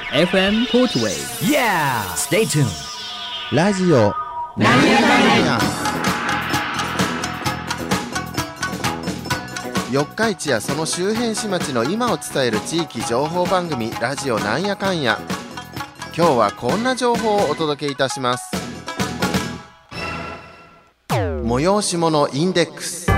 FM Portway. Yeah! Stay tuned. ラジオなんやかんや。 四日市やその周辺市町の今を伝える地域情報番組ラジオなんやかんや。今日はこんな情報をお届けいたします。催し物インデックス。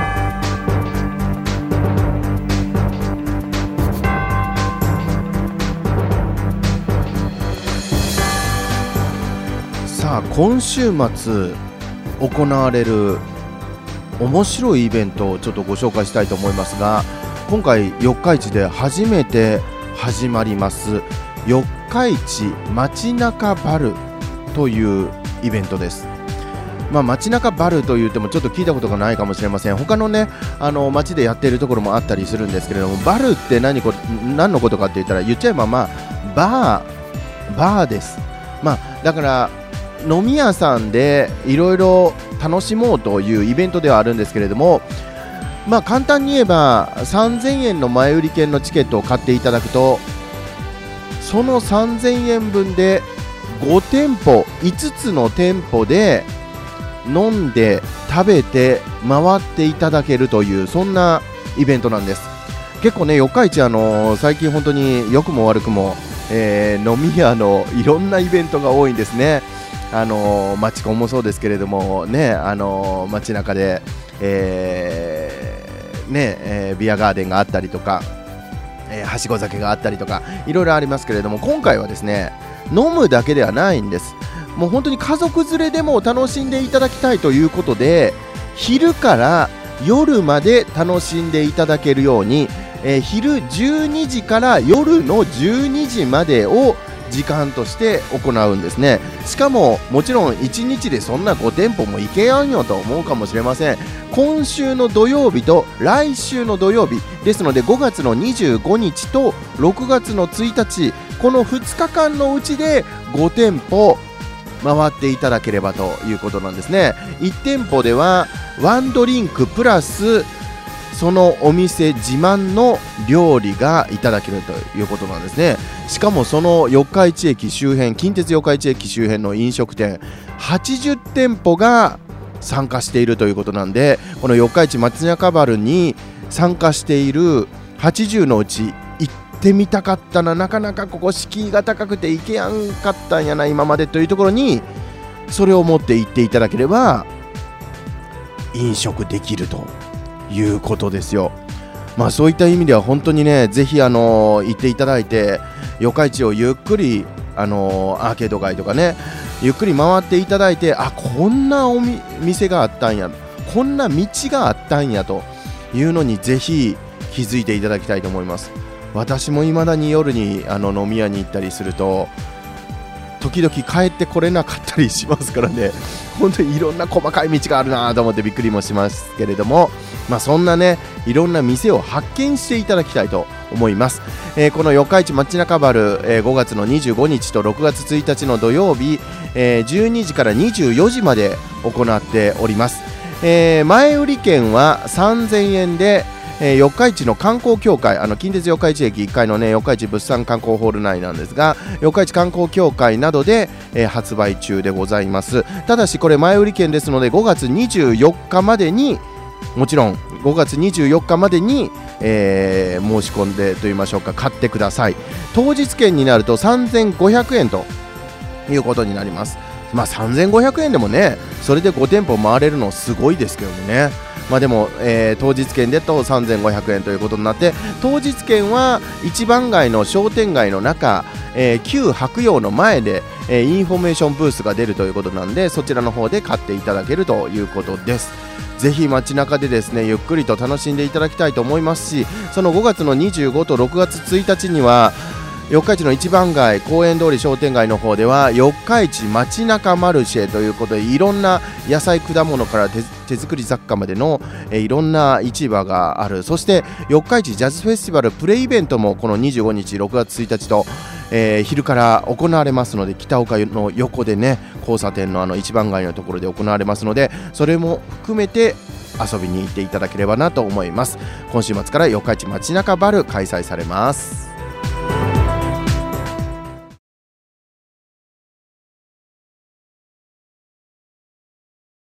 さあ、今週末行われる面白いイベントをちょっとご紹介したいと思いますが、今回四日市で初めて始まります四日市街中バルというイベントです。街中バルと言ってもちょっと聞いたことがないかもしれません。他のね、街でやっているところもあったりするんですけれども、バルって何のことかって言ったら、言っちゃえばバーです。だから飲み屋さんでいろいろ楽しもうというイベントではあるんですけれども、簡単に言えば3000円の前売り券のチケットを買っていただくと、その3000円分で5店舗5つの店舗で飲んで食べて回っていただけるという、そんなイベントなんです。結構ね、四日市最近本当に良くも悪くも、飲み屋のいろんなイベントが多いんですね。街コンもそうですけれどもね、街中で、ビアガーデンがあったりとか、はしご酒があったりとか、いろいろありますけれども、今回はですね、飲むだけではないんです。もう本当に家族連れでも楽しんでいただきたいということで、昼から夜まで楽しんでいただけるように、昼12時から夜の12時までを時間として行うんですね。しかももちろん1日でそんな5店舗も行けやんよと思うかもしれません。今週の土曜日と来週の土曜日ですので、5月の25日と6月の1日、この2日間のうちで5店舗回っていただければということなんですね。1店舗ではワンドリンクプラスそのお店自慢の料理がいただけるということなんですね。しかもその四日市駅周辺、近鉄四日市駅周辺の飲食店80店舗が参加しているということなんで、この四日市街中バルに参加している80のうち行ってみたかったな、なかなかここ敷居が高くて行けやんかったんやな今までというところに、それを持って行っていただければ飲食できるということですよ。そういった意味では本当にね、ぜひ行っていただいて、四日市をゆっくりアーケード街とかね、ゆっくり回っていただいて、こんな店があったんや、こんな道があったんやというのにぜひ気づいていただきたいと思います。私も未だに夜に飲み屋に行ったりすると、時々帰ってこれなかったりしますからね、本当にいろんな細かい道があるなと思ってびっくりもしますけれども、そんなね、いろんな店を発見していただきたいと思います。この四日市街中バル、5月の25日と6月1日の土曜日、12時から24時まで行っております。前売り券は3000円で、四日市の観光協会、近鉄四日市駅1階のね、四日市物産観光ホール内なんですが、四日市観光協会などで、発売中でございます。ただしこれ前売り券ですので、5月24日までに、もちろん5月24日までに、申し込んでといいましょうか、買ってください。当日券になると3500円ということになります。3500円でもね、それで5店舗回れるのすごいですけどもね。でも、当日券でと3500円ということになって、当日券は一番街の商店街の中、旧白洋の前で、インフォメーションブースが出るということなんで、そちらの方で買っていただけるということです。ぜひ街中でですね、ゆっくりと楽しんでいただきたいと思いますし、その5月の25と6月1日には四日市の一番街、公園通り商店街の方では四日市街中マルシェということで、いろんな野菜果物から手作り雑貨までの、いろんな市場がある。そして四日市ジャズフェスティバルプレイベントもこの25日6月1日と、昼から行われますので、北岡の横でね、交差点の一番街のところで行われますので、それも含めて遊びに行っていただければなと思います。今週末から四日市街中バル開催されます。